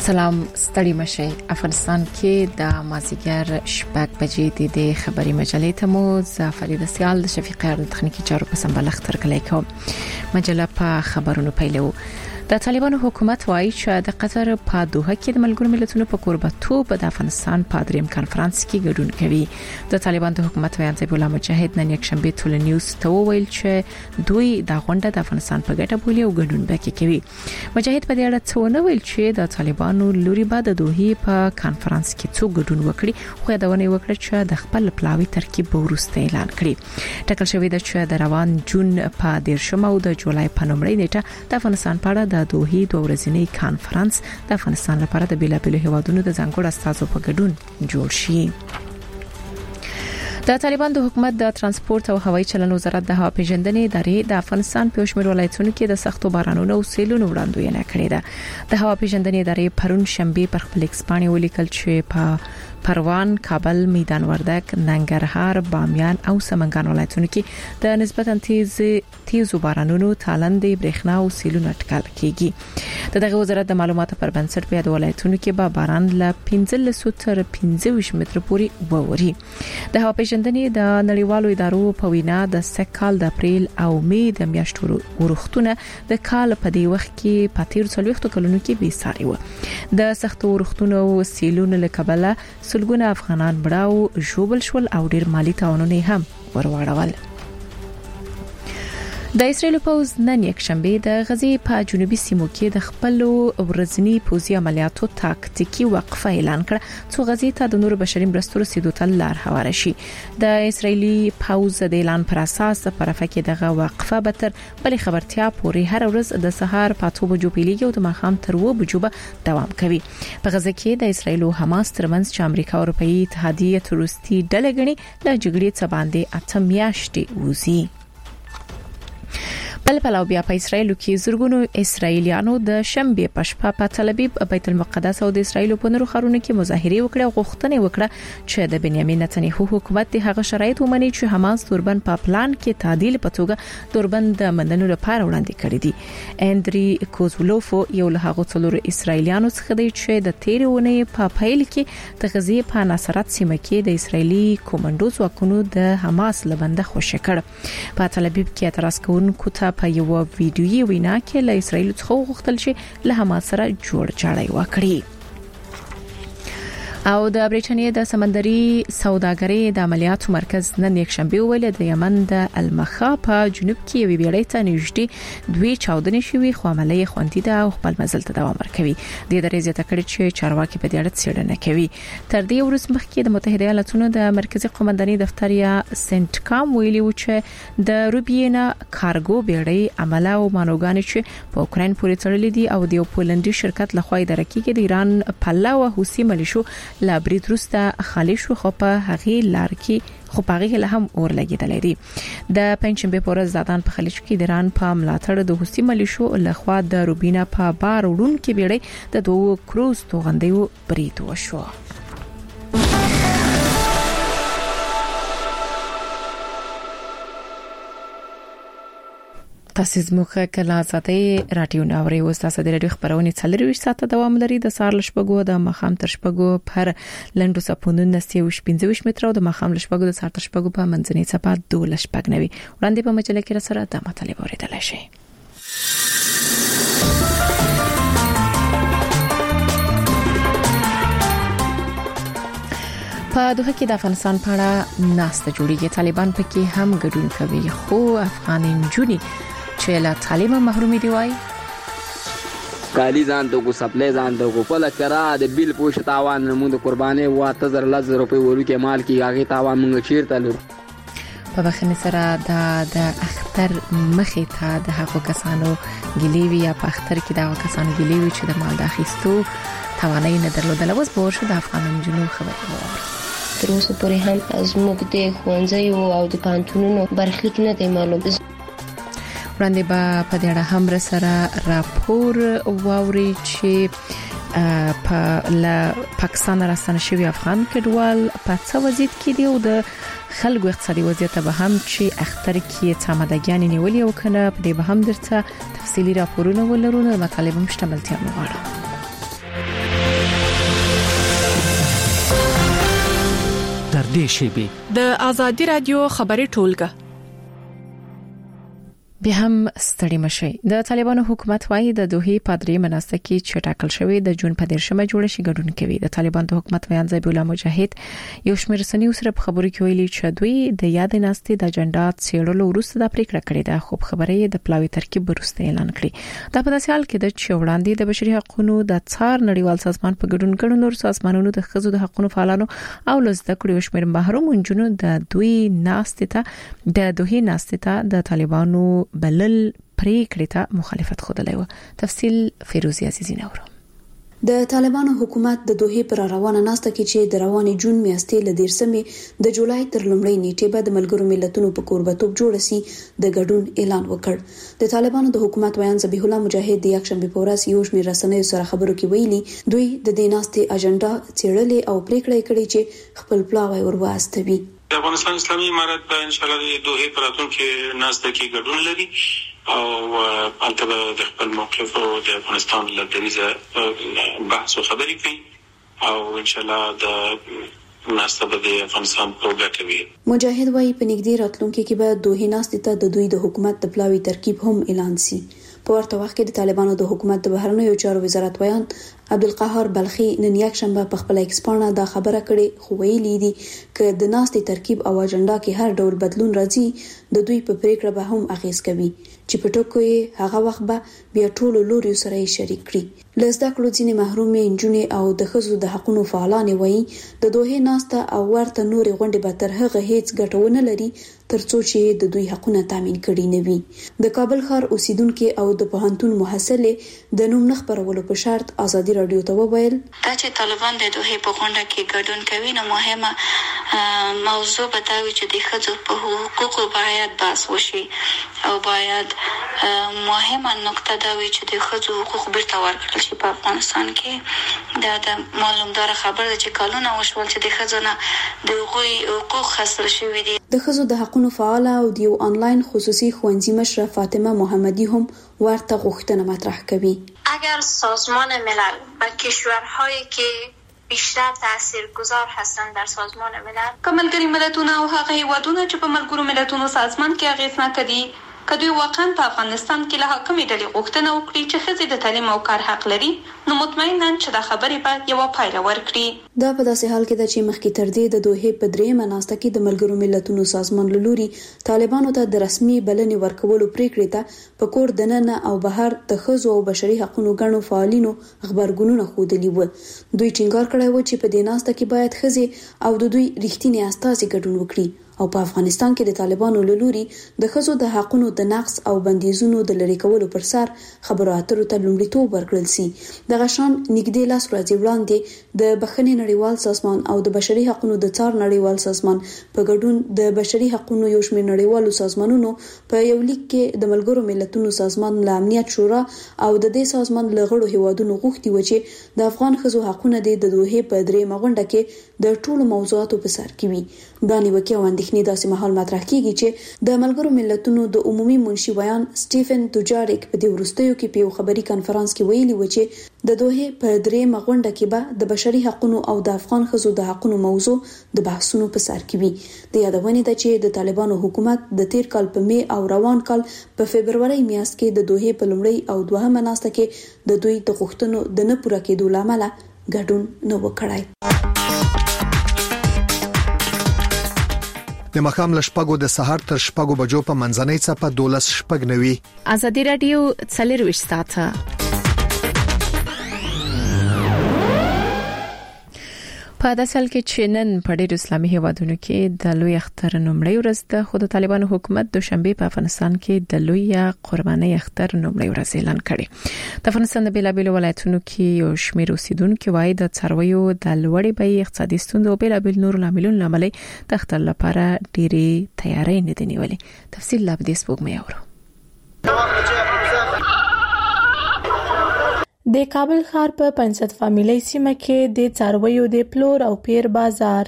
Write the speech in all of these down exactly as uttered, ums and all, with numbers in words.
سلام ستړي مشي. افغانستان کې د مازیګر شپږ بجې د خبري مجلې ته مو زافرید سیال د شفیقه د تخنیکی چارو په سمبلغ تر کلی کوم. مجله په خبرونو پیلو. د طالبانو حکومت وایي چې د قطر په دوحه کې د ملګرو ملتونو په کوربتوب د افغانستان په دریم کانفرنس کې ګډون کوي. د طالبانو د حکومت ویان زیب الله مجاهد نن یک شنبه ټول نیوز ته وویل چې دوی د غونډه د افغانستان په ګټه بولي او ګډون وکړي کوي. مجاهد په دې اړه څه نه ویل چې د طالبانو لوري بعد د دوحه په کانفرنس کې څو ګډون وکړي، خو دا ونه وکړي چې د خپل پلاوي ترکیب ورسته اعلان کړي. ټاکل شوی د چې د روان جون په دیرشم او د جولای په نومړۍ نیټه د افغانستان په اړه د دوحه دوه ورځنی کانفرنس د افغانستان لپاره د بیلابیلو هیوادونو د ځانګړو استازو په ګډون جوړ شي. د طالبان د حکومت د ترانسپورت او هوایي چلن وزارت د هوا پیژندنې ادارې د افغانستان په شمول ولایتونو کې د سختو بارانونو او سیلونو وړاندوینه کړې ده. د هوا پیژندنې ادارې پرون شنبه پر خپل ایکسپانې ولیکل چې په پروان، کابل، میدان وردګ، ننګرهار، بامیان او سمنګان ولایتونو کې د نسبتا تیز تیزو بارانونو، تالندې، برېښنا او سیلونو اټکل کیږي. د دغه وزارت د معلوماتو پر بنسټ په د ولایتونو کې به باران ل پنځلس تر پنځه متر پورې ووري. د هوا پیژندنې د نړیوالو ادارو په وینا د سکهال د اپریل او مې د میاشتو ورښتونه د کال په دی وخت کې په تیر څلويختو کلونو کې بي ساري و. د سختو ورښتونو او سیلونو له کبله سلګونه افغانان بړاو ژوبل شول او ډیر مالی تاوانونه هم ورواړول. د اسرایل پوز نن یک شنبه د غزې په جنوبي سیمو کې د خپل ورځنی پوزي عملیاتو تاکتیکی وقفه اعلان کړه چې غزې ته د نور بشري مرستو رسیدو ته لار هواره شي. د اسرایلی پوز د اعلان پر اساس په رفح کې دغه وقفه به تر بل خبرتیا پورې هر ورځ د سهار په اته بجو پیلېږي او د ماښام تر اوه بجو به دوام کوي. په غزه کې د اسرایل او حماس ترمنځ چې امریکا او اروپאי اتحادیه تروریستي ډلې غني له جګړې څخه باندې اته میاشتې وزي. بل پلاو بیا په اسرایل کې زرګونو اسرایلیانو د شنبه په شپه په تل ابیب، بیت المقدس او د اسرایل په نورو ښارونو کې مظاهره وکړه او غوښتنه وکړه چې د بنیامین نتنیاهو حکومت د هغه شرایط ومني چې حماس توربن په پلان کې تعدیل په توګه توربن د منلو لپاره وړاندې کړی دی. اندري کوزولوف یو له هغو څلورو اسرایلیانو څخه دی چې د تیرونې په پایل کې د غزې په نصرت سیمه کې د اسرایلی کوماندو ځواکونو د حماس لبنده خوشی کړ. په تل ابیب کې اعتراض کوونکو ته په یو ویډیویي وینا کې له اسرایل څخه غوښتل شي له حماس سره جوړ جاړی وکړي. او د بریټانیا د سمندري سوداګرۍ د عملیاتو مرکز نن یک شنبه ویل د یمن د المخا په جنوب کې وی بیړۍ ته نږدې دوی چاودنې شوې، خو عملیه خوندي ده او خپل مزل ته دوام ورکوي. د درې زیاته کړي چې چارواکي په دې اړه څېړنه کوي. تر دې وروسته مخکې د متحده ایالاتونو د مرکزی قومندانۍ دفتر یا سنټکام ویلي و چې د روبینا کارګو بیړۍ عمله او مانوګان چې په اوکرين پورې تړلې دي او د پولندي شرکت لخوا اداره کیږي د ایران پلاو حوثي ملیشو لا برید روسته خالی شو، خو په هغه لار کې خو پاغه له هم اور لګیدلې دي. د پنځشنبه پر ورځ زادان په خلیج کې د ایران په ملاتړ د حوثي ملیشو لخوا د روبینا په بار وړون کې بیړۍ د دوه کروز توغندیو برید وشو. تاسو زموږه کله ازادي رادیو ناوړي او تاسو د رادیو خبرونه څلروي ساعته دوام لري. د سار لشبګو د مخام تر شپګو پر لندو سپونو نسي او پنځه متر او د مخام لشبګو د سار تر شپګو په منځني صفات دوه لشبګ نوي وړاندې په مجله کې سره د مطالب اوریدل شي. په دوحه کې د افغانستان په اړه ناسته جوړیږي. طالبان پکې هم ګډون کوي، خو افغان انجونی چې له تعلیم محرومي دی وای کالی ځان ته کو سپلای ځان ته کو پله کرا د بیل پوښ تاوان موږ د قرباني واته زر لز روپۍ ورکه مال کې هغه تاوان موږ چیرته لور په بخنه سره د اختر مخې ته د هغو کسانو ګلیوی یا په اختر کې د هغو کسانو ګلیوی چې د مال داخستو توانای نه درلودل. اوس به ورشه د افغان انجونو خبرې وره. تر اوسه پورې هم زموږ د خوانځي او د پانتونونو برخلیک نه دی معلوم. وړاندې به په دې اړه هم سره راپور واوري چې په ل پاکستان راستنه شوی افغان کډوال په څه وضعیت کې دی او د خلکو اقتصادي وضعیت به هم چې اختر کې څامدګان نیولې او کنه په دې به هم درته تفصیلی راپورونه ولرو. نو مطالب مشتملتیا مغواړم. نږدې شي. د آزادي رادیو خبري ټولګه به هم ستړي مشي. د طالبانو حکومت وايي د دوحې پادری مناسته کې چې ټاکل شوی د جون په دیرشمه جوړ شي ګډون کوي. د طالبان د حکومت ویان ذبیح الله مجاهد یو شمېر رسنیو سره په خبرو کې ویلي چې دوی د یاد ناستې د اجنډا څېړلو وروسته د پریکړه کړې ده، خو خبره یې د پلاوي ترکیب وروسته اعلان کړی. دا په داسې حال کې د چې وړاندې د بشري حقوقو د څار نړیوال سازمان په ګډون ګڼو نور سازمانونو د ښځو د حقوقو فعالانو او لزده کړو شمېر محروم جنونو د دوی ناستې ته د دوحې ناستې ته د طالبانو بلل پریکړه ته مخالفت خوده و. تفصیل فیروزی عزیزی نورو. د طالبانو حکومت د دوحې پر روانه ناسته کې چې د روانې جون میاشتې ل دیرشمې د جولای تر لومړۍ نیټې به د ملګرو ملتونو په کوربتوب جوړ شي د ګډون اعلان وکړ. د طالبانو د حکومت ویان ذبیح الله مجاهد د یکشنبه په ورځ یو شمېر رسنیو سره خبرو کې ویلي دوی د دې ناستې اجنډا څېړلې او پریکړه کړې چې خپل پلاوی ورواستوي. د افغانستان اسلامي امارت به ان شاء الله د دوحې پر راتلونکي ناسته کې ګډون لري او البته د خپل موقف او د افغانستان له دریزه بحث او خبرې کوي او ان شاء الله د ناسته به د افغانستان په ګټه وي. مجاهد وايي په نږدې راتلونکي کې به دوحې ناسته ته د دوی د حکومت د پلاوي ترکیب هم اعلان شي. په ورته وخت کې د طالبانو د حکومت د بهرنیو چارو وزارت ویان عبدالقهار بلخي نن یک شنبه په خپل ایکسپانه دا خبره کړې خو ویلي دي چې د ناستې ترکیب او اجنډا کې هر ډول بدلون راځي د دوی په پریکړه به هم اغیز کوي چې په ټکو یې هغه وخت به بیا ټول لوري سره شریک کړي. لزده کړو ځینې محرومې انجونې او د ښځو د حقوقو فعالان وایي د دوحې ناسته او ورته نورې غونډې به تر هغه هیڅ ګټونه لري ترڅو چې د دوی حقوقونه تامین کړي نه وي. د کابل ښار اوسیدونکو او د پوهنتون محصلې د نوم نخبرولو په شرط ازادي رادیو ته وویل دا چې طالبان د دوحې په غونډه کې ګډون کوي نو مهمه موضوع به دا وي چې د ښځو په حقوقو باید بحث وشي او باید مهمه نقطه دا وي چې د ښځو حقوق بیرته ورکړل شي په افغانستان کې. دا د معلومدار خبره ده چې کلونه وشول چې د ښځو نه د حقوق حاصل شوي دي. د ښځو د حقوقو فعال او د یو آنلاین خصوصي ښوونځي مشره فاطمه محمدی هم ورته غوښتنه مطرح کوي. اگر سازمان ملل و کشورهایی که بیشتر تاثیرگذار هستند در سازمان ملل که ملګري ملتونه او هغه هیوادونه چې په ملګرو ملتونو سازمان کې اغیزناک دي کدی واقعا په افغانستان کې له حکومت ډلې غوښتنه وکړي چې ښځې د تعلیم او کار حق لري نو مطمئنا چې دا خبرې به یو پایله ورکړي. دا په داسې حال کې ده چې مخکې تر دې د دوحې په درېیمه ناسته کې د ملګرو ملتونو سازمان له لوري طالبانو ته د رسمي بلنې ورکولو پریکړې ته په کور دننه او بهر د ښځو او بشري حقوقو غړو فعالینو خبرګونونه خوده و. دوی ټینګار کړی و چې په دې ناسته کې باید ښځې او د دوی رښتینی استازي ګډون وکړي او په افغانستان کې د طالبانو له لوري د ښځو د حقوقو د نقض او بندیزونو د لری کولو پر سر خبرو اترو ته لومړیتوب ورکړل شي. د غشان نږدې لاس ورځې وړاندې د بخښنې نړیوال سازمان او د بشري حقوقو د څار نړیوال سازمان په ګډون د بشري حقوقو یو شمېر نړیوالو سازمانونو په یو لیک کې د ملګرو ملتونو سازمان له امنیت شورا او د دې سازمان له غړو هیوادونو غوښتي و چې د افغان ښځو حقوقونه د دوحې په درېیمه غونډه کې د ټولو موضوعاتو په سر کې وي. دا نیوکه او اندېښنې داسې مهال مطرح کیږي چې د ملګرو ملتونو د عمومي منشي ویان سټیفن دوجاریک په دې وروستیو کې په یو خبري کانفرنس کې ویلي و چې د دوحې په درېیمه غونډه کې به د بشري حقوقو او د افغان ښځو د حقوقو موضوع د بحثونو په سر کې وي. د یادونې ده چې د طالبانو حکومت د تیر کال په می او روان کال په فبرवरी میاشت کې د دوحې په لومړی او دوهمه ناسته کې د دوی د غوښتنو د نه پوره کېدو لامل ګډون نه وکړای. د مخام لشپګو د سحر تر شپګو بجو په منځنۍ چپه دولس شپګ نوي. ازادي رادیو څلرويشت ساعته په داسل کې چینن په ډېر اسلامي هیوادونو کې د لوی اختر نومړی ورځ ده خو د طالبانو حکومت دوشنبه په افغانستان کې د لوی قرباني اختر نومړی ورځ اعلان کړي. د افغانستان د بیلابیل ولایتونو کې یو شمېر اوسیدونکو وايي د څارویو د لوړې بیې اقتصادي ستونزې او بیلابیل نور لاملونو لامل د اختر لپاره ډېری تیاری نه دي نیولې. تفصیل لا به دې سپوږمۍ اورو. د کابل ښار په پنځت فامیلي سیمه کې د څارویو د پلور او پیر بازار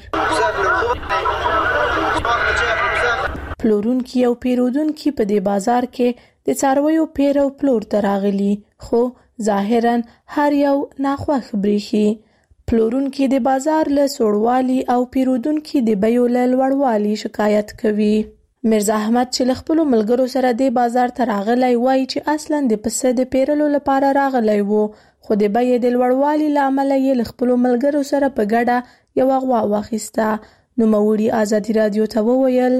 پلورونکي او پیرودونکي په دې بازار کې د څارویو پیر او پلور تراغلي خو ظاهرا هر یو ناخوښ بریښي. پلورونکي د بازار له سوړوالي او پیرودونکي د بیو له لوړوالي شکایت کوي. مرزا احمد چې له خپلو ملګرو سره د بازار ته راغلی وایي چې اصلاً د پسه د پیرلو لپاره راغلی وو، خو د بیې د لوړوالي له امله یې له خپلو ملګرو سره په ګډه یوه غوا واخیسته. نوموړي ازادي راډیو ته وویل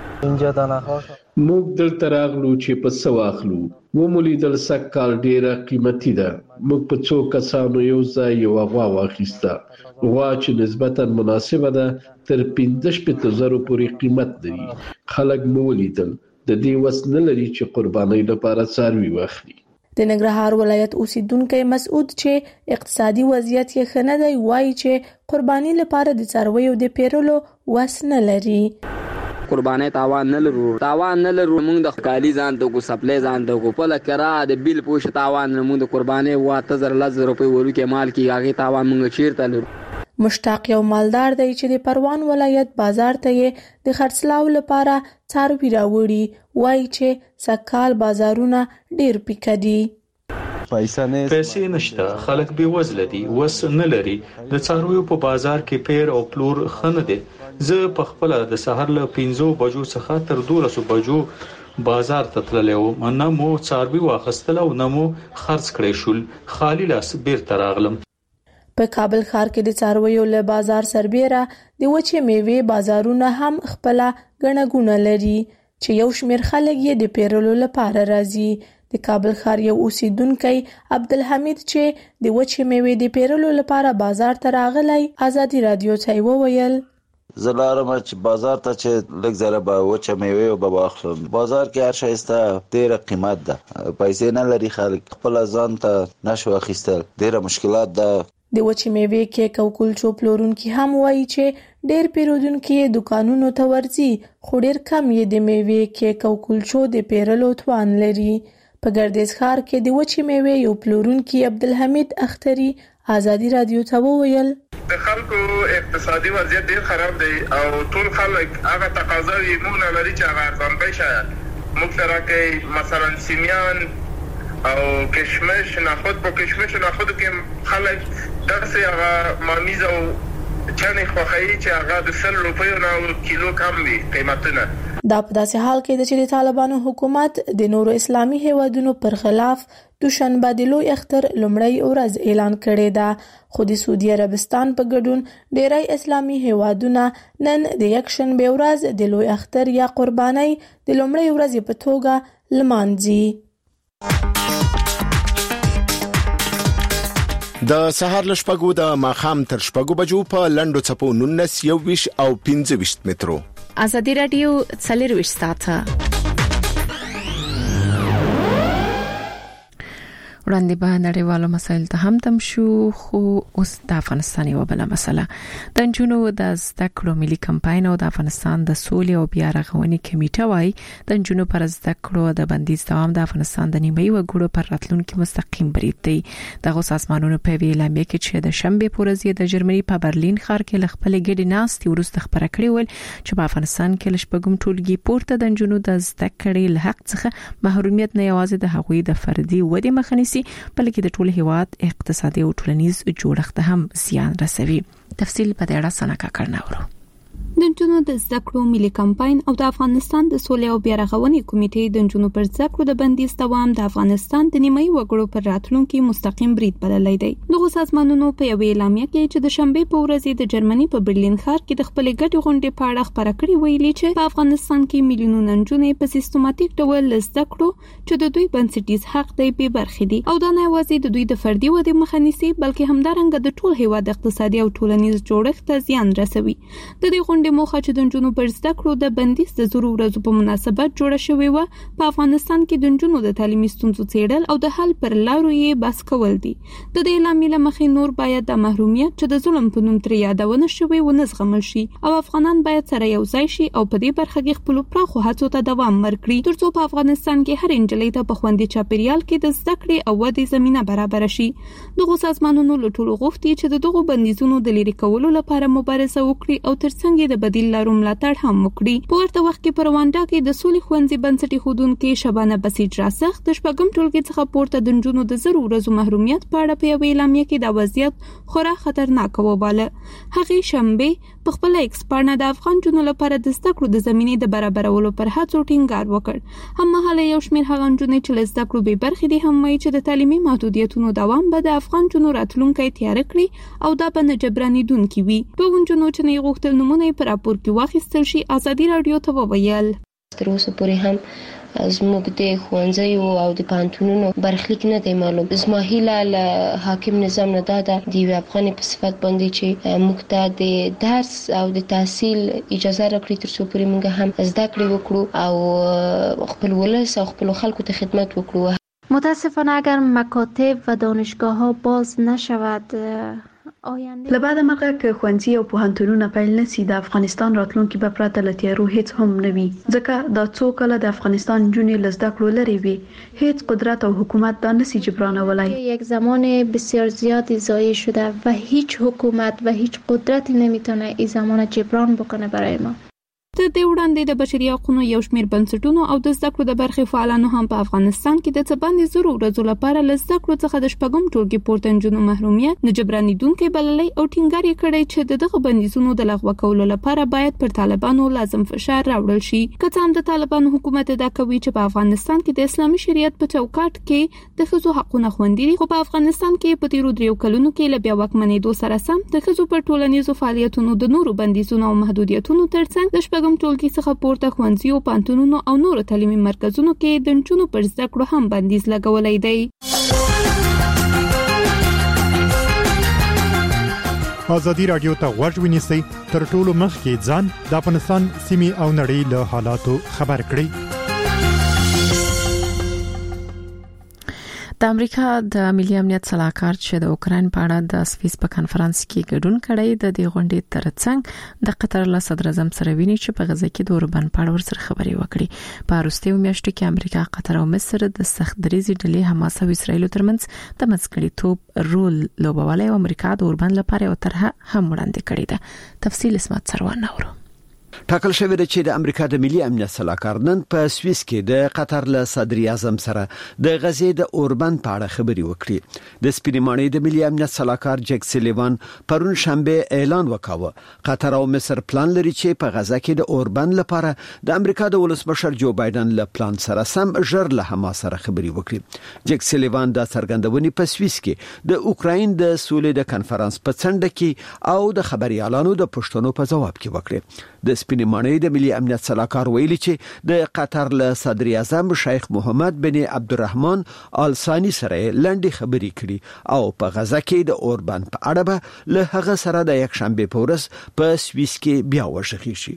موږ دلته راغلو چې پسه واخلو. ومولیدل سږکال ډیره قیمتي ده. موږ په څو کسانو یو ځای یوه غوا واخیسته. غوا چې نسبتاً مناسبه ده تر پنځه شپېته زرو پورې قیمت لري. خلک مو ولیدل د دې وس نه لري چې قربانۍ لپاره څاروي واخلي. د ننګرهار ولایت اوسیدونکی مسعود چې اقتصادي وضعیت یې ښه نه دی وایي چې قرباني لپاره د څارویو د پیرلو وس نه لري. قربانۍ تاوان نه لرو تاوان نه لرو موږ د کالی ځان ته کو سپلای ځان ته کو په لکرا د بیل پوښ تاوان نه موږ د قربانۍ واته زر لزر روپۍ ورکه مال کی هغه تاوان موږ چیرته لرو. مشتاق یو مالدار دی چې د پروان ولایت بازار ته یې د خرڅلاو لپاره څاروي راوړي. وایي چې سکال بازارونه ډیر پیکه دي. پیسې نشته، خلک بې وزله دي، وس نه لري. د څارویو په بازار کې پیر او پلور ښه نه دی. زه په خپل د سحر له پنځو بجو څخه تر دولسو بجو بازار ته تللی وم. نه مو څاروي واخیستل او نه مو خرڅ کړی شول. خالي لاس بیرته راغلم. په کابل ښار کې د څارویو له بازار سربیره د وچې میوې بازارونه هم خپل ګڼه ګوڼه لري چې یو شمېر خلک یې د پیرلو لپاره راځي. د کابل ښار یو اوسیدونکی عبدالحمید چې د وچې میوې د پیرلو لپاره بازار ته راغلی ازادي راډیو ته وویل زه لارم چې بازار ته چې لږ زره به وچه میوې به واخلم. بازار کې هر شی سته ډېره قیمت ده، پیسې نه لري خلک، خپله ځان ته نشو اخیستل، ډېره مشکلات ده. د وچې میوې کیک او کلچو پلورونکي هم وایي چې ډېر پیرودونکي دکانونو ته ورځي خو ډېر کم یې د میوې کیک او کلچو د پیرلو توان لري. په ګردیز ښار کې د وچې میوې یو پلورونکي عبدالحمید اختري ازادي راډیو ته وویل د خلکو اقتصادي وضعیت ډیر خراب دی او ټول خلک هغه تقاضا یې موږ نه لري چې هغه ارزان بیه موږ سره کوي. مثلا سیمیان او کشمش نخود په کشمش نخود کې خلک داسې هغه مامیز او چنې خوښوي چې هغه د سل روپیو نه کیلو کم وي قیمتونه. دا په داسې حال کې د چې د طالبانو حکومت د نورو اسلامي هیوادونو پر خلاف دوشنبه د لوی اختر لومړی ورځ اعلان کړې ده، خو د سعودي عربستان په ګډون ډیری اسلامي هیوادونه نن د یکشنبه ورځ د لوی اختر یا قربانۍ د لومړۍ ورځې په توګه لمانځي. د سهار لشپګو د ماخام تر شپګو بجو په لندو چپو نونس یو ویش او پنځه ویش مترو. ازادي راډیو څلور ویش ساعته وړاندې به نړیوالو مسایل ته هم تم شو. خو اوس د افغانستان یو بل مسله د نجونو د زده کړو ملي کمپاین او د افغانستان د سولې او بیا رغونې کمیټه وايي د نجونو پر زده کړو د بندیز دوام د افغانستان د نیمایي وګړو پر راتلونکي مستقیم برید دی. دغه سازمانونو په ویلامه کې چې د شنبه پورزي د جرمني په برلین ښار کې لخپل ګډي ناستي ورسته خبره کړې ول چې په افغانستان کې لشپګم ټولګي پورته د نجونو د زده کړې له حق څخه محرومیت نه یوازې د هغوی د فردي ودې مخنیسي بلکې د ټول هیواد اقتصادي او ټولنیز جوړښت هم زیان رسوي. تفصیل په دې اړه سنا کا کړناورو. د نجونو د زده کړو ملي کمپاین او د افغانستان د سولې او بیا رغونې کمیټې د نجونو پر زده کړو د بندیز دوام د افغانستان د نیمایي وګړو پر راتلونکي مستقیم برید بللی دی. دغه سازمانونو په یوې اعلامیه کې چې د شنبه په ورځ د جرمني په برلین ښار کې د خپل ګډې غونډې په اړه خبره کړې ویلي چې په افغانستان کې میلیونونه نجونې په سیستماتیک ډول زده کړو چې د دوی بنسټیز حق دی به برخې دي او دا نه یوازې د دوی د فردي ودې مخه نیسي بلکې همدارنګه د ټول هیواد اقتصادي او ټولنیز جوړښت ته زیان رسوي. د دې غونډې موخه چې د نجونو پر زده کړو د بندیز د زرو ورځو په مناسبت جوړه شوې و په افغانستان کې د نجونو د تعلیمي ستونزو څېړل او د حل پر لارو یې بحث کول دي. د دې اعلامیې له مخې نور باید د محرومیت چې د ظلم په نوم ترې یادونه شوې ونه زغمل شي او افغانان باید سره یو ځای شي او په دې برخه کې خپلو پراخو هڅو ته دوام ورکړي ترڅو په افغانستان کې هر نجلۍ ته په خوندي چاپیریال کې د زده کړې او ودې زمینه برابر شي. دغه سازمانونو له ټولو غوښتي چې د دغو بندیزونو د لرې کولو لپاره مبارزه وکړي او ترڅنګ ترڅنګ د بدیل لارو ملاتړ هم وکړي. په ورته وخت کې په رواندا کې د سولې ښوونځي بنسټي خودونکو شبانه بسیج راسخ د شپږم ټولګي څخه پورته د نجونو د زرو ورځو محرومیت په اړه په یوه اعلامیه کې د وضعیت خورا خطرناک وباله. هغې شنبه په خپل ایکس پاڼه د افغان جنونو لپاره د زده کړو د زمینې د برابرولو پر هڅو ټینګار وکړ. هممهاله یو شمېر هغه نجونې چې له زده کړو بې برخې دي هم وایي چې د تعلیمي محدودیتونو دوام به د افغان جنونو راتلونکی تیاره کړي او دا به نه جبرانېدونکي وي. دوه نجونو چې نه یې غوښتل نومونه یې په راپور کې واخیستل شي ازادي راډیو ته وویل تر اوسه پورې هم زموږ د ښوونځیو او د پوهنتونونو برخلیک نه دی معلوم. زما هیله له حاکم نظام نه دا ده د یوې افغانې په صفت باندې چې موږ ته د درس او د تحصیل اجازه راکړي تر څو پورې موږ هم زده کړې وکړو او خپل ولس او خپل خلکو ته خدمت وکړو. متاسفانه اگر مکاتب و دانشگاه ها باز نشود له بعد مرغه که ښوونځي او پوهنتونونه پیل نشي د افغانستان راتلونکي به پرته له تیارو هیڅ هم نه وي، ځکه دا څو کله د افغانستان نجونې له زده کړو لرې وي هیڅ قدرت او حکومت دا نشي جبرانولای. یک زمان بسیار زیادی ضایع شده و هیچ حکومت و هیچ قدرتی نمیتونه این زمان جبران بکنه برای ما. تر دې وړاندې د بشري حقوقو یو شمېر بنسټونو او د زده کړو د برخې فعالانو هم په افغانستان کې د څه باندې زرو ورځو لپاره له زده کړو څخه د شپږم ټولګي پورته نجونو محرومیت نه جبرانېدونکی بللی او ټینګار یې کړی چې د دغه بندیزونو د لغوه کولو لپاره باید پر طالبانو لازم فشار راوړل شي. که څه هم د طالبانو حکومت ادعا کوي چې په افغانستان کې د اسلامي شریعت په چوکاټ کې د ښځو حقونه خوندي دي، خو په افغانستان کې په تیرو دریو کلونو کې له بیا واکمنېدو سره سم د ښځو پر ټولنیزو فعالیتونو د نورو بندیزونو او محدودیتونو ترڅنګ د شپږم ټولګي څخه پورته ښوونځیو، پوهنتونونو او نورو تعلیمي مرکزونو کې د نجونو پر زده کړو هم بندیز لګولی دی. ازادي راډیو ته غوږ ونیسئ تر ټولو مخکې ځان د افغانستان سیمې او نړۍ له حالاتو خبر کړئ. د امریکا د ملي امنیت صلاحکار چې د اوکرين په اړه د سویس په کانفرنس کې ګډون کړی د دې غونډې ترڅنګ د قطر له صدر اعظم سره ویني چې په غزه کې د اوربند په اړه ورسره خبرې وکړي. په وروستیو میاشتو کې امریکا، قطر او مصر د سخت دریزي ډلې حماس او اسرایل ترمنځ د منځګړیتوب رول لوبولای او امریکا د اوربند لپاره یو طرحه هم وړاندې کړې ده. تفصیل اسمت سروان اورو. ټاکل شوی دی چې د امریکا د ملي امنیت صلاحکار نن په سویس کې د قطر له صدر اعظم سره د غزې د اوربند په اړه خبرې وکړي. د سپینمانې د ملي امنیت صلاحکار جک سلیوان پرون شنبه اعلان وکاوه قطر او مصر پلان لري چې په غزه کې د اوربند لپاره د امریکا د ولسمشر جو بایدن له پلان سره سم ژر له حماس سره خبرې وکړي. جک سلیوان د څرګندونې په سویس کې د اوکرين د سولې د کانفرنس په څنډه کې او د خبريالانو د پښتنو په جواب کې وکړي. د سپینمانې د ملي امنیت صلاحکار ویلي چې د قطر له صدر اعظم شیخ محمد بن عبدالرحمن آل ثانی سره لنډي خبرې کړي او په غزه کې د اوربند په اړه به له هغه سره د یک شنبه په ورځ په سویس کې بیا وشخي شي.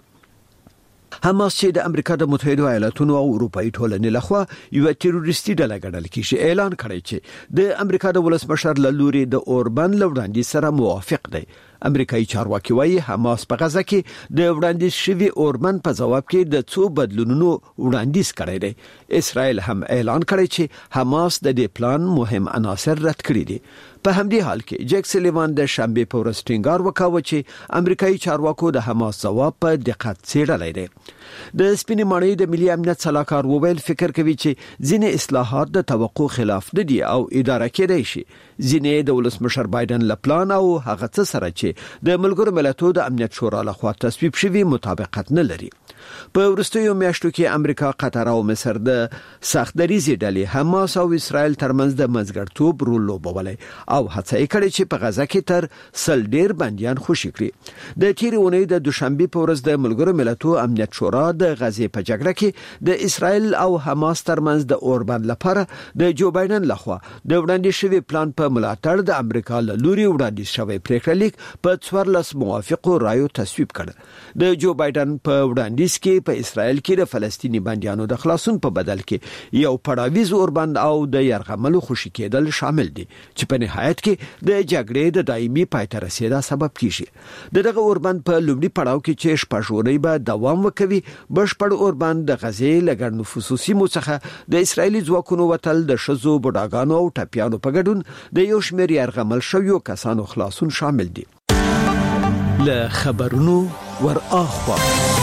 حماس چې د امریکا د متحده ایالاتونو او اروپאי ټولنې لخوا یو تروریستي ډله ګڼل کیږي اعلان کړی چې د امریکا د ولسمشر له لوري د اوربند لوړاندې سره موافق دی. امریکایي چارواکي وايي حماس په غزه کې د وړاندیز شوی اوربند په جواب کې د څو بدلونونو وړاندیز کړی دی. اسرائیل هم اعلان کړی چې حماس د دې پلان مهم عناصر رد کړی دي. په همدې حال کې جک سلیوان د شنبه په ورځ ټینګار وکاوه چې امریکایي چارواکو د حماس جواب په دقت څېړلی دی. د سپینمانې د ملي امنیت صلاحکار وویل فکر کوي چې ځینې اصلاحات د توقع خلاف نه دي او اداره کېدای شي. ځینې د ولسمشر بایدن له پلان او هغه څه سره چې د ملګرو ملتونو د امنیت شورا لخوا تصویب شوی مطابقت نه لري. په وروستیو میاشتو کې امریکا، قطر او مصر د سخت دریزي ډلې حماس او اسرائیل ترمنځ د منځګړیتوب رول لوبولای او هڅه یې کړې چې په غزه کې تر سل ډیر بنديان خوشي کړي. د تیرې اونۍ د دوشنبه په ورځ د ملګرو ملتونو امنیت شورا د غزې په جګړه کې د اسرائیل او حماس ترمنځ د اوربند لپاره د جو بایدن لخوا د وړاندې شوی پلان په ملاتړ د امریکا له لوري وړاندې شوی پریکړه لیک په څوارلس موافقو رایو تصویب کړ. د جو بایدن په وړاندیز کې په اسرائیل کې د فلسطینی بنديانو د خلاصون په بدل کې یو پړاویز اوربند او د يرغملو خوشي کېدل شامل دي چې په نهایت کې د جګړې د دایمي پای ته رسیدا سبب کیږي. دغه اوربند په لومړي پړاو کې چې شپږوري به دوام وکوي، بشپړ اوربند د غزې لګړ نفوسو سیمو څخه د اسرایلی ځواکونو وتل، د شزو، بډاګانو او ټپيانو په ګډون د یو شمېر يرغمل شویو کسانو خلاصون شامل دي. له خبرونو ور اخوا.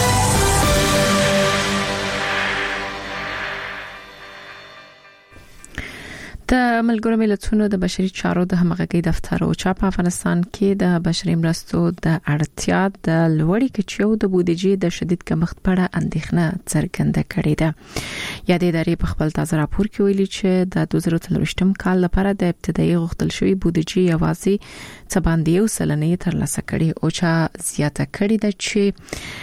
د ملګرو ملتونو د بشري چارو د همغږي دفتر او چا په افغانستان کې د بشري مرستو د اړتیا د لوړې کچې او د بودیجې د شدید کمښت په اړه اندېښنه څرګنده کړې ده. یادې ادارې په خپل تازه راپور کې ویلي چې د دوه زره څلوېښتم کال لپاره د ابتدایي غوښتل شوی بودیجې یوازې څه باندې یو سلنه ترلاسه کړي او چا زیاته کړې ده چې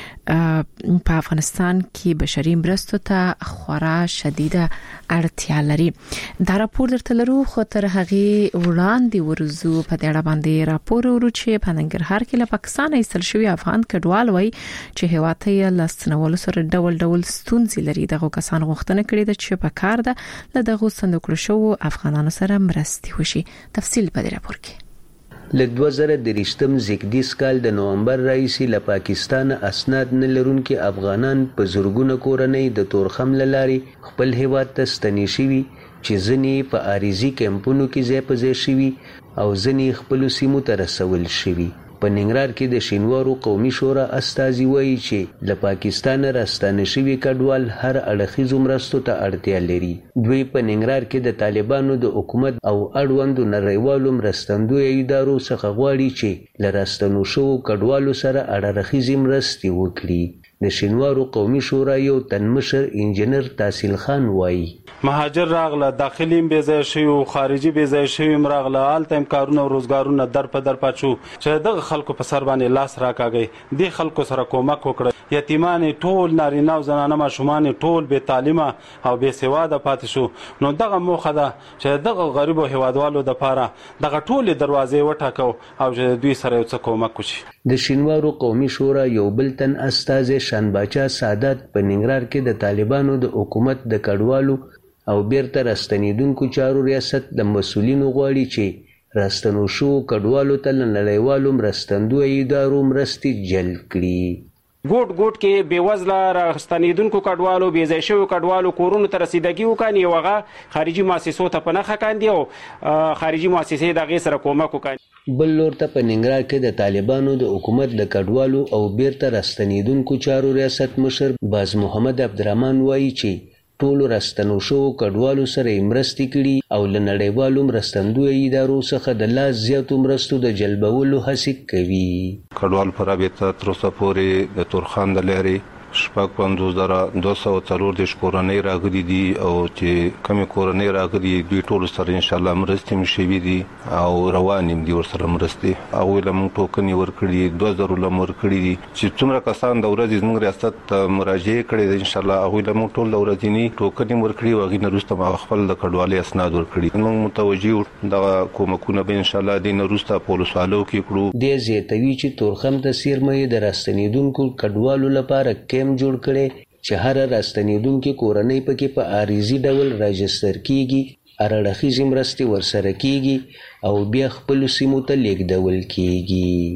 په افغانستان کې بشري مرستو ته خورا شدیده اړتیا لري. دا راپور درته لرو خو تر هغه وړاندې ورزو په دې اړه باندې راپور ورو چې په ننګرهار کې له پاکستان ایستل شوی افغان کډوال وای چې هیواد ته لاستنول سره ډول ډول ستونزې لري. دغه کسان غوښتنه کړې ده چې په کار ده له دغه صندوق شو افغانانو سره مرستي وشي. تفصیل په دې راپور کې. له دوه زره درېشتم زیږدیز کال د نومبر راهیسې له پاکستان اسناد نه لرونکي افغانان په زورګونه کورنۍ د تورخم له لارې خپل هیواد ته ستنې شوي چې ځینې په عارضي کیمپونو کې ځای په ځای شوي او ځینې خپلو سیمو ته رسول شوي. په ننګرهار کې د شینوارو قومي شورا استازي وایي چې له پاکستان راستانه شوي کډوال هر اړخیزو مرستو ته اړتیا لري. دوی په ننګرهار کې د طالبانو د حکومت او اړوندو نړیوالو مرستندویو ادارو څخه غواړي چې له راستنو شوو کډوالو سره اړخیزې مرستې وکړي. د شینوارو قومي شورا یو تنمشر انجنیر تحصیل خان وایي مهاجر راغله، داخلي بې ځای شوي او خارجي بې ځای شوي راغله، هلته هم کارونه او روزګارونه در په در پات شو چې دغه خلکو په سر باندې لاس راکاږي. دې خلکو سره کومک وکړه. یتیمان ټول نارینه او زنانه ماشومان ټول بې تعلیمه او بې سواده پاتې شو. نو دغه موخه ده چې دغه غریبو هیوادوالو دپاره دغه ټولې دروازې وټاکو او چې دوی سره یو څه کومک وشي. د شینوارو قومي شورا یو بل تن استازی شانباچا سادات په ننګرهار کې د طالبانو د حکومت د کډوالو او بیرته راستنیدونکو چارو ریاست د مسؤلینو غواړي چې راستنو شو کډوالو ته له نړیوالو مرستندویو ادارو مرستې جلب کړي. ګوټ ګوټ کې بېوزله راستنیدونکو کډوالو بې ځای شویو کډوالو کورونو ته رسیدګي وکړي او هغه خارجي مؤسسو ته په نښه کاندي او خارجي مؤسسې د هغې سره کومک وکړي. بل لور ته په ننګرهار کې د طالبانو د حکومت د کډوالو او بیرته راستنیدونکو چارو ریاست مشر باز محمد عبدالرحمن وایي چې ټولو راستنو شوو کډوالو سره یې مرستې کړي او له نړیوالو مرستندویو ادارو څخه د لا زیاتو مرستو د جلبولو هڅې کوي. کډوال په رابطه تر اوسه پورې د تورخم د لارې شپږ پنځوس زره دوه سوه څلور دېرش کورنۍ راغلي دي او چې کومې کورنۍ راغلي دوی ټولو سره انشاءالله مرستې هم شوي دي او روانې هم دي ورسره مرستې. هغوی له موږ ټوکنې ورکړي دي، دوه زرو له مو ورکړي دي چې څومره کسان د ورځې زموږ ریاست ته مراجعې کړې ده انشاءالله هغوی له موږ ټول د ورځني ټوکنې هم ورکړي او هغوی نه وروسته به خپل د کډوالۍ اسناد ورکړي. موږ متوجه یو دغه کومکونه به انشاءالله دې نه وروسته په ولسوالو کې کړو. دې زیاتوي چې تورخم ته څیرمه یې د راستنیدونکو کډوالو لپاره کیمپ جوړ کړي چې هر راستنیدونکو کورنۍ پکې په عارضي ډول راجستر کیږي، اړخیزې مرستې ورسره کیږي او بیا خپل سیمو ته لیږدول کیږي.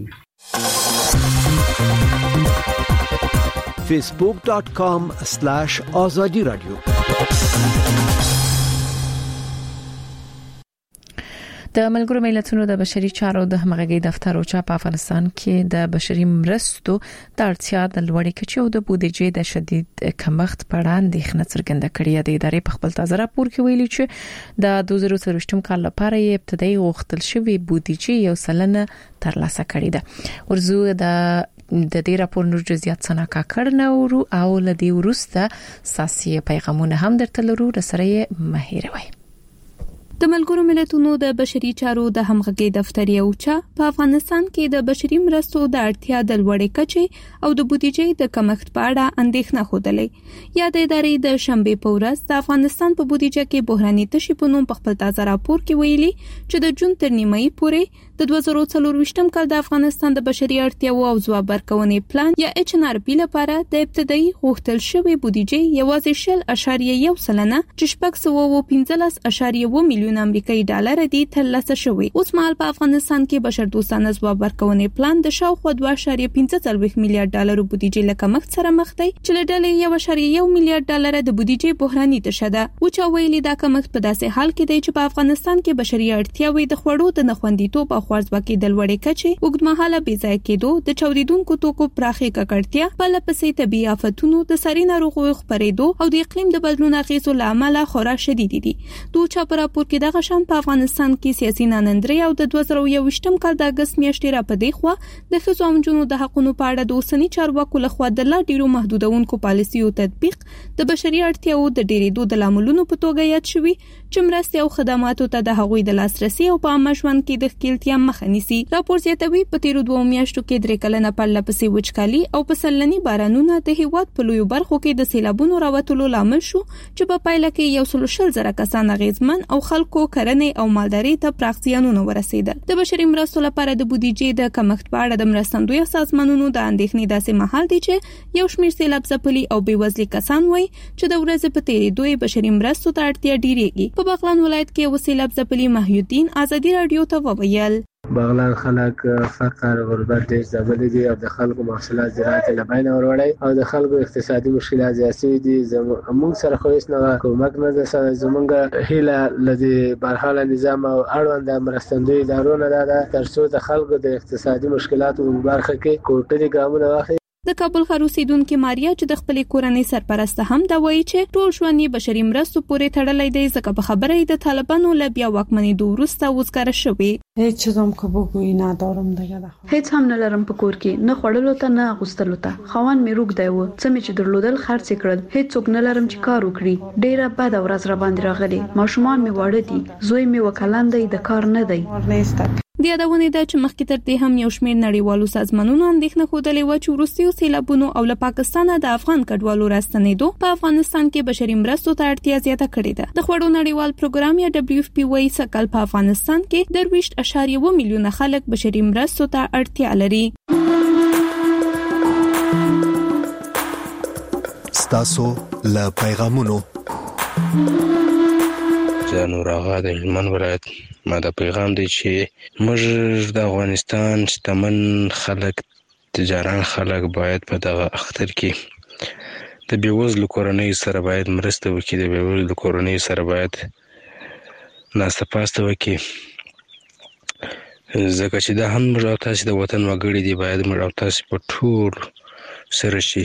facebook dot com slash azadi radio. د ملګرو ملتونو د بشري چارو د همغږي دفتر او چا په افغانستان کې د بشري مرستو د اړتیا د لوړې کچې او د بودیجې د شدید کمښت په اړه اندېښنه څرګنده کړې. د ادارې په خپل تازه راپور کې ویلي چې د دوه زره څلوېښتم کال لپاره یې ابتدایي غوښتل شوی بودیجې یو سلنه ترلاسه کړې ده. ورزو د د دې راپور نور جزئیات سنا کاکړ نورو او لدی ورسته ساسي پیغامونه هم درته لرو رسره مهیروي. د ملګرو ملتونو د بشري چارو د همغږي دفتر یو چا په افغانستان کې د بشري مرستو د اړتیا د لوړې کچې او د بودیجې د کمښت په اړه اندېښنه خوده. یا د ادارې د شنبې په ورځ د افغانستان په بودیجه کې بحراني تشي په نوم په خپل تازه راپور کې ویلي چې د جون تر نیمایي پورې د دوه زره څلورویشتم کال د افغانستان د بشري اړتیاوو او ځواب ورکونې پلان یا ایچ ان آر پی لپاره د ابتدایي غوښتل شوی بودیجې یوازې شل اعشاریه یو سلنه چې شپږ سوه او پنځلس اعشاریه اووه میلیون امریکایي ډالر دي ترلاسه شوی. اوس مهال په افغانستان کې بشردوستانه ځواب ورکونې پلان د شاوخوا دوه اعشاریه پنځه څلوېښت میلیارډ ډالر بودیجې له کمښت سره مخ دی چې له ډلې یو اعشاریه یو میلیارډ ډالر د بودیجې بحراني تشه ده. وچا ویلي دا کمښت په داسې حال کې دی چې په افغانستان کې بشري اړتیاوې د خوړو د نخوندیتوب او د خوارځواکۍ د لوړې کچې اوږدمهاله بې ځای کېدو د چاودیدونکو توکو پراخې ککړتیا په لپسې طبي آفتونو د ساري ناروغیو خپرېدو او د اقلیم د بدلون اغېزو له امله خورا شدید دي. دوه چا په راپور کې دغه شان په افغانستان کې سیاسي ناندري او د دوه زره یوویشتم کال د اگست میاشتې را پدې خو د ښځو او نجونو د حقوقو په اړه د اوسنی چارواکو لخوا د لا ډیرو محدودونکو پالیسیو تطبیق د بشري اړتیاو د ډیرېدو د لاملونو په توګه یاد شوی چې مرستې او خدماتو ته د هغوی د لاسرسي او په عامه ژوند کې د ښکیلتیا مخه نیسي. راپور زیاتوي په تیرو دوه میاشتو کې درې کلنه پرله پسې وچکالي او پسلنی بارانونه د هیواد په لویو برخو کې د سیلابونو راوتلو لامل شو چې په پایله کې یو سل شل زره کسان اغیزمن او خلکو کرنې او مالداري ته پراخ زیانونه ورسېدل. د بشري مرستو لپاره د بودیجې د کمښت په اړه د مرستندوی سازمانونو د اندېښنې داسې مهال دي چې یو شمېر سیلاب ځپلي او بېوزلي کسان وایي چې د ورځې په تیریدو بشري مرستو ته اړتیا ډیریږي. په بغلان ولایت کې یو سیلاب ځپلي محیالدین ازادي رادیو ته وویل بغلان خلک فقر غربت ډېر ځپلي دي او د خلکو محصولات زراعت له بین وروړي او د خلکو اقتصادي مشکلات زیاتې دي. زموږ سره خو هیڅ نه کومک نه ده. زموږ هیله لدی برحال نظام او اړوند مرستندوی ادارو نه ده تر څو د خلکو د اقتصادي مشکلاتو په برخه کې کوټري ګامونه واخلي. د کابل ښار اوسیدونکو ماریا چې د خپلې کورنۍ سرپرسته هم دا وایي چې ټول ژوند یې بشري مرستو پورې تړلی دی ځکه په خبره یې د طالبانو له بیا واکمنېدو وروسته وزګاره شوې. هیڅ چیزم که بگویی ندارم دیگه. هیڅ هم نه لرم په کور کې، نه خوړلو ته نه اغوستلو ته. خاوند مې روږ دی و، څه مې چې درلودل خرڅ کړل. هیڅ څوک نه لرم چې کار وکړي. ډیره بده ورځ را باندې راغلي. ماشومان مې واړه دي، زوی مې وکلن دی، د کار نه دی. د یادونې ده چې مخکې تر دې هم یو شمېر نړیوالو سازمانونو اندېښنه ښودلې وه چې وروستیو سیلابونو او له پاکستانه د افغان کډوالو راستنېدو په افغانستان کې بشري مرستو ته اړتیا زیاته کړې ده. د خوړو نړیوال پروګرام یا دبلیو اف پی وايي سکهال په افغانستان کې درویشت اشاریه اووه میلیونه خلک بشري مرستو ته اړتیا لري. ستاسو له پیغامونو زه نور آغا د هلمند ولایت ما دا پیغام دی چې موږ د افغانستان شتمن خلک تجاران خلک باید په دغه اختر کې د بیوزلو کورنۍ سره باید مرسته وکړي. د بیوزلو کورنۍ سره باید ناسته پاسته وکړي ځکه چې دا هم موږ او تاسې د وطن وګړي دي. باید موږ او تاسې په ټول سره شي،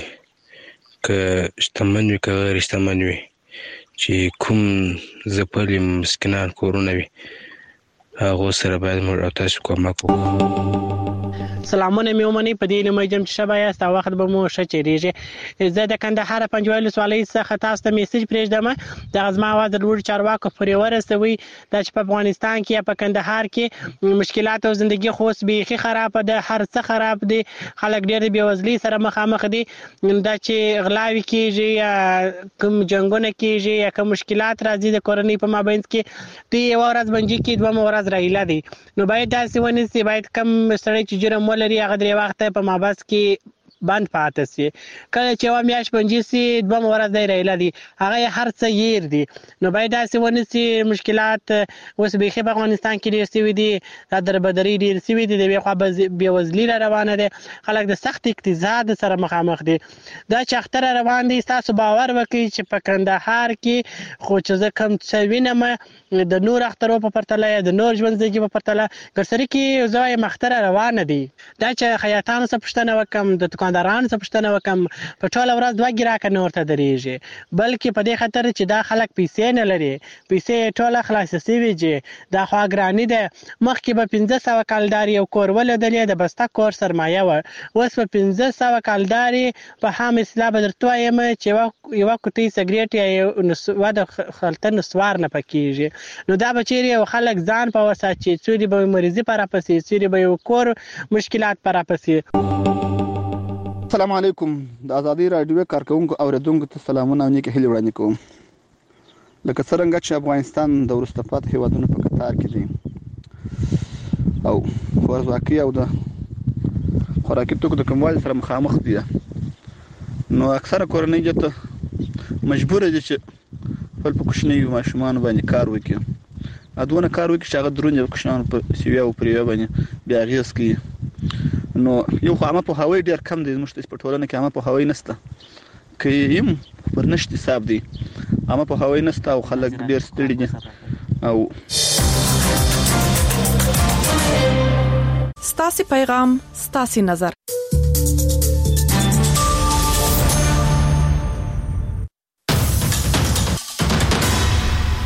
که شتمن وي که غیر شتمن وي، چې کوم ځپلي مسکینان کورونه وي هغه سره باید موږ او تاسو کومک وکړو. سلامونه مې ومنئ په دې لمه جم چې شبا یاست او وخت به مو ښه چیرېږي. زه د کندهار پنجوایي ولسوالۍ څخه تاسو ته میسج پرېږدم. دغه زما اواز د لوړو چارواکو پورې ورسوئ دا چې په افغانستان کې یا په کندهار کې مشکلات او زندگی خو اوس بیخي خراب ده، هر څه خراب دي، خلک ډېر د بېوزلۍ سره مخامخ دي. دا چې غلاوې کېږي یا کوم جنګونه کېږي یا کوم مشکلات راځي د کورنۍ په مابینځ کې، دوی یوه ورځ بنجي کې دوه ورځ راهیله دي. نو باید داسې ونیسي، باید کم سړی چې جرم ولري هغه درې وخته په مابس کې بند پاتې سي. کله چې یوه میاشت بنجي سي دوه ورځ دی راهیله دي، هغه هر څه هیر دي. نو باید داسې ونیسي. مشکلات اوس بیخي په افغانستان کې ډېر سوي دي، دا دربدري ډېر سوي دي، د یوې خوا بېوزلي را روانه ده، خلک د سخت اقتصاد سره مخامخ دي. دا چې اختر روان دی، ستاسو باور وکړئ چې په کندهار کې خو چې زه کوم څه وینم د نور اخترو په پرتله یا د نور ژوند زندګي په پرتله ګرسري کې زه وایم اختره روانه دي. دا چې خیاطانو څخه پوښتنه وکړم، د دکاندارانو څخه پوښتنه وکړم، په ټوله ورځ دوه ګراکه نه ورته درېږي، بلکې په دې خاطر چې دا خلک پیسې نه لري، پیسې یې ټوله خلاصې سوي دي. دا خو ګراني ده. مخکې به پنځه سوه کالدارې یو کور ولېدلې، د بسته کور سرمایه وه. اوس په پنځه سوه کالدارې په عام اصطلاح به درته وایم چې یوه کوټۍ سګرېټ یا یوه د خلطه نسوار نه پکېږي. نو دا به چیرې یو خلک ځان په وساتي، څوري به مریضي په راپسې، څوري به یو کور مشکلات په راپسې. السلام علیکم. د ازادي راډیو کارکونکو اوریدونکو ته سلامونه او نیکې هیلې وړاندې کوم. لکه څرنګه چې افغانستان د وروسته پاتې هېوادونو په کتار کې دی او خوارځواکي او د خوراکي توکو د کموالي سره مخامخ دي، نو اکثره کورنۍ جته مجبوره دي چې خپل په کوچنیو ماشومانو باندې کار وکړي. ادونه کار وکړي چې هغه دروند کوچنیانو په سیویا او پریویا باندې بیا اغېز کوي. نو یو خو عامه پوهاوی ډېر کم دی زموږ په ټولنه کې. عامه پوهاوی نشته، که یم پر نشت حساب دی. عامه پوهاوی نشته او خلک ډېر ستړي دي او ستاسو پیغام ستاسو نظر